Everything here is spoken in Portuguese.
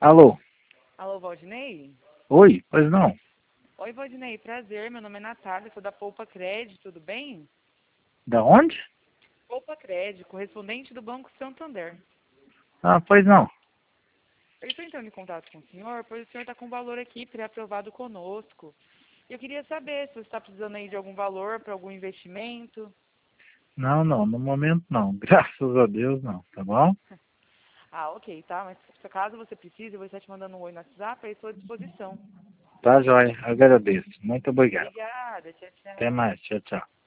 Alô? Alô, Valdinei? Oi? Pois não? Oi, Valdinei, prazer, meu nome é Natália, sou da Poupa Crédito, tudo bem? Da onde? Poupa Crédito, correspondente do Banco Santander. Ah, pois não. Eu estou entrando em contato com o senhor, pois o senhor está com valor aqui pré-aprovado conosco. Eu queria saber se você está precisando aí de algum valor para algum investimento. Não, não, no momento não. Graças a Deus não, tá bom? Ah, ok, tá, mas se caso você precise, eu vou estar te mandando um oi no WhatsApp, aí estou à disposição. Tá, joia. Agradeço. Muito obrigado. Obrigada, tchau, Até tchau. mais. Tchau, tchau.